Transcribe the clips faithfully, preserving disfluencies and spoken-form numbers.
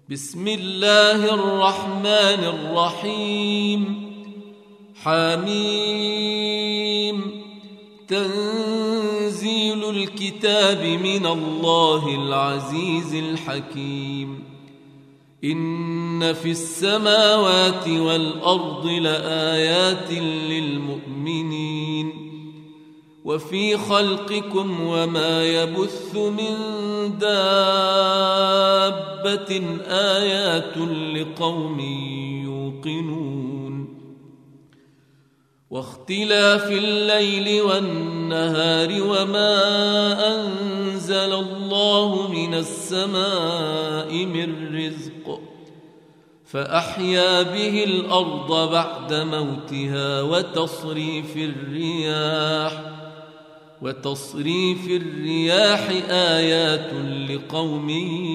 بسم الله الرحمن الرحيم. حميم. تنزيل الكتاب من الله العزيز الحكيم. إن في السماوات والأرض لآيات للمؤمنين وفي خلقكم وما يبث من دابة آيات لقوم يوقنون. واختلاف الليل والنهار وما أنزل الله من السماء من رزق فأحيا به الأرض بعد موتها وتصريف الرياح وتصريف الرياح آيات لقوم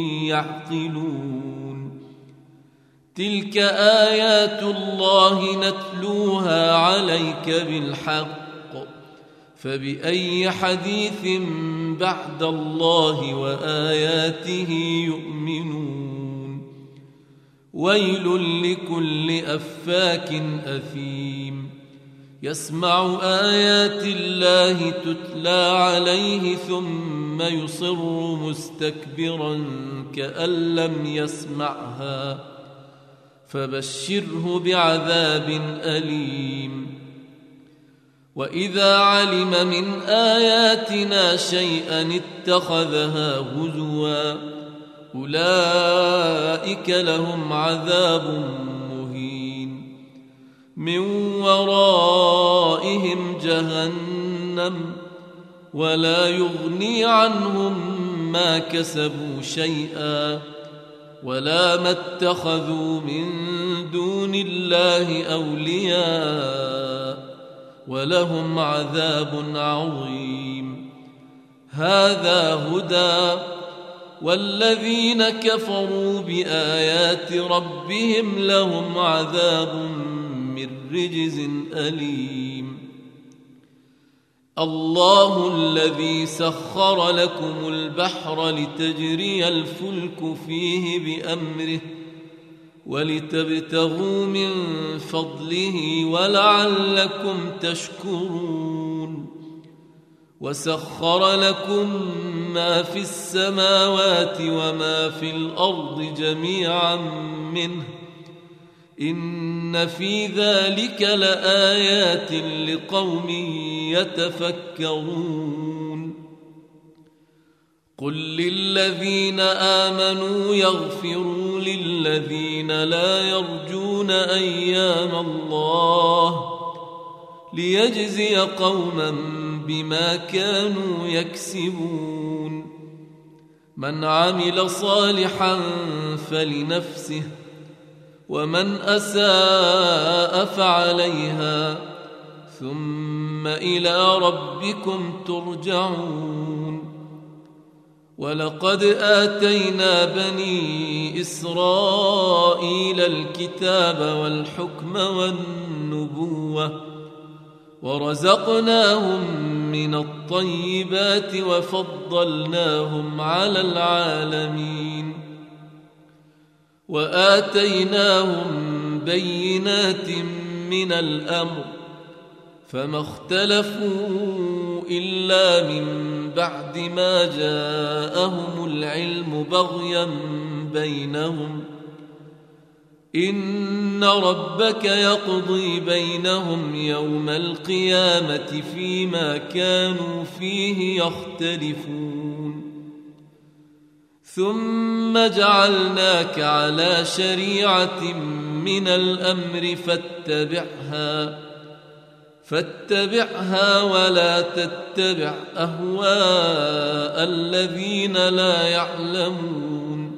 يعقلون. تلك آيات الله نتلوها عليك بالحق فبأي حديث بعد الله وآياته يؤمنون. ويل لكل أفاك أثيم يسمع آيات الله تتلى عليه ثم يصر مستكبرا كأن لم يسمعها فبشره بعذاب أليم. وإذا علم من آياتنا شيئا اتخذها هزوا أولئك لهم عذاب مهين من ورائهم جهنم ولا يغني عنهم ما كسبوا شيئا ولا ما اتخذوا من دون الله أولياء ولهم عذاب عظيم. هذا هدى والذين كفروا بآيات ربهم لهم عذاب من رجز أليم. الله الذي سخر لكم البحر لتجري الفلك فيه بأمره ولتبتغوا من فضله ولعلكم تشكرون. وسخر لكم ما في السماوات وما في الأرض جميعا منه إن في ذلك لآيات لقوم يتفكرون. قل للذين آمنوا يغفروا للذين لا يرجون أيام الله ليجزي قوما بما كانوا يكسبون. من عمل صالحا فلنفسه ومن أساء فعليها ثم إلى ربكم ترجعون. ولقد آتينا بني إسرائيل الكتاب والحكم والنبوة ورزقناهم من الطيبات وفضلناهم على العالمين وآتيناهم بينات من الأمر فما اختلفوا إلا من بعد ما جاءهم العلم بغيا بينهم إن ربك يقضي بينهم يوم القيامة فيما كانوا فيه يختلفون. ثم جعلناك على شريعة من الأمر فاتبعها فاتبعها ولا تتبع أهواء الذين لا يعلمون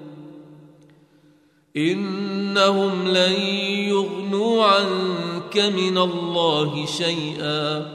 إنهم لن يغنوا عنك من الله شيئا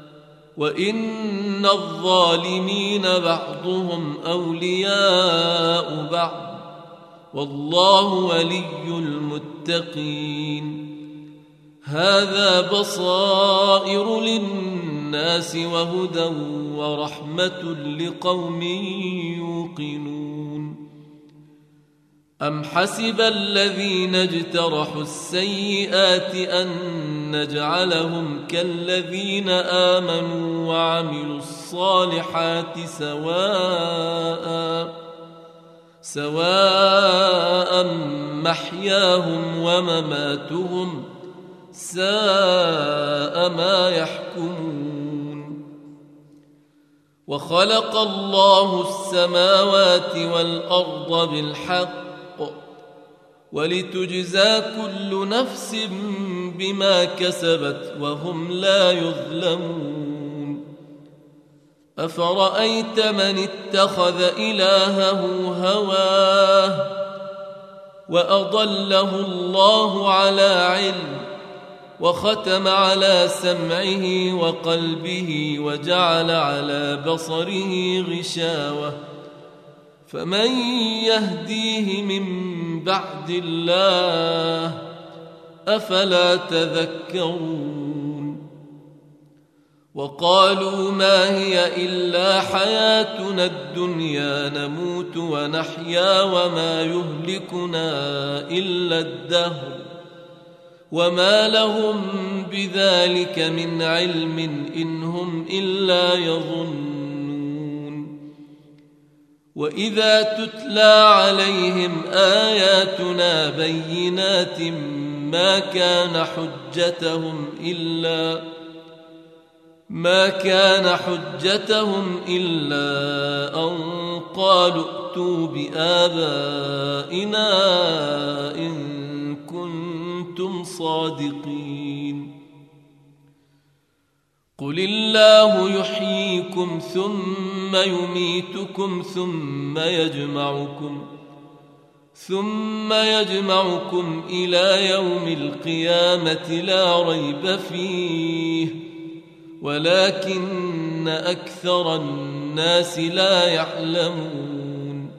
وإن الظالمين بعضهم أولياء بعض والله ولي المتقين. هذا بصائر للناس وهدى ورحمة لقوم يوقنون. أم حسب الذين اجترحوا السيئات أن نجعلهم كالذين آمنوا وعملوا الصالحات سواء سواء محياهم ومماتهم ساء ما يحكمون. وخلق الله السماوات والأرض بالحق ولتجزى كل نفس بما كسبت وهم لا يظلمون. أفرأيت من اتخذ إلهه هواه وأضله الله على علم وختم على سمعه وقلبه وجعل على بصره غشاوة فمن يهديه من بعد الله أفلا تذكرون. وقالوا ما هي إلا حياتنا الدنيا نموت ونحيا وما يهلكنا إلا الدهر وما لهم بذلك من علم إن هم إلا يظنون. وإذا تتلى عليهم آياتنا بينات ما كان حجتهم إلا ما كان حجتهم إلا أن قالوا ائتوا بآبائنا إن كنتم صادقين. قل الله يحييكم ثم يميتكم ثم يجمعكم ثم يجمعكم إلى يوم القيامة لا ريب فيه ولكن أكثر الناس لا يعلمون.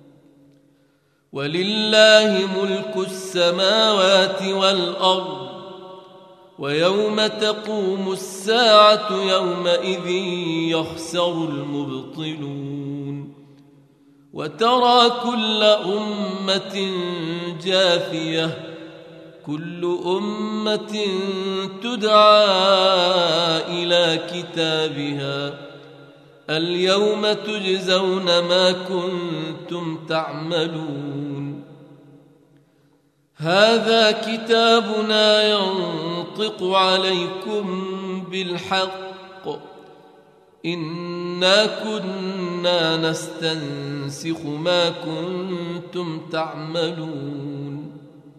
ولله ملك السماوات والأرض ويوم تقوم الساعة يومئذ يخسر المبطلون. وترى كل أمة جاثية كل أمة تدعى إلى كتابها اليوم تجزون ما كنتم تعملون. هذا كتابنا ينطق عليكم بالحق إنا كنا نستنسخ ما كنتم تعملون.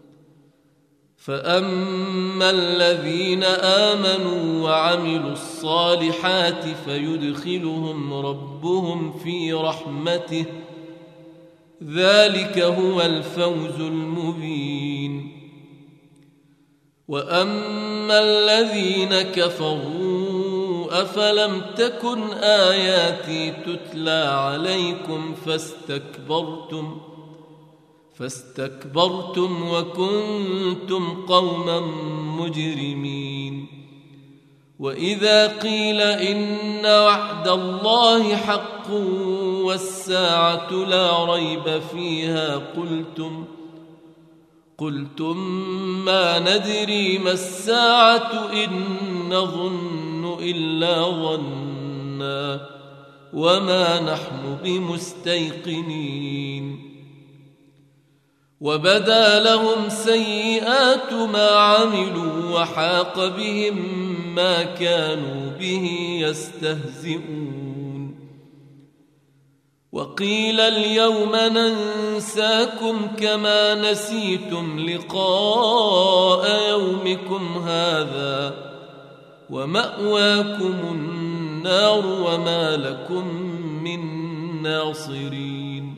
فأما الذين آمنوا وعملوا الصالحات فيدخلهم ربهم في رحمته ذلك هو الفوز المبين. وأما الذين كفروا أفلم تكن آياتي تتلى عليكم فاستكبرتم فاستكبرتم وكنتم قوما مجرمين. وإذا قيل إن وعد الله حق والساعة لا ريب فيها قلتم قلتم ما ندري ما الساعة إن نظن إلا ظنا وما نحن بمستيقنين. وبدا لهم سيئات ما عملوا وحاق بهم ما كانوا به يستهزئون. وقيل اليوم ننساكم كما نسيتم لقاء يومكم هذا ومأواكم النار وما لكم من ناصرين.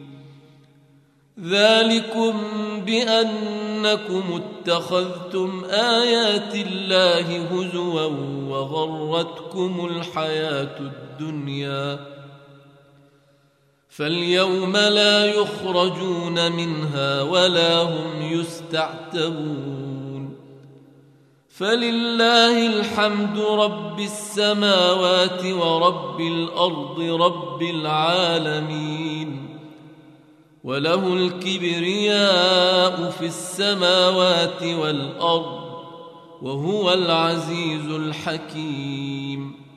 ذلكم بأنكم اتخذتم آيات الله هزوا وغرتكم الحياة الدنيا فاليوم لا يخرجون منها ولا هم يستعتبون. فلله الحمد رب السماوات ورب الأرض رب العالمين. وله الكبرياء في السماوات والأرض وهو العزيز الحكيم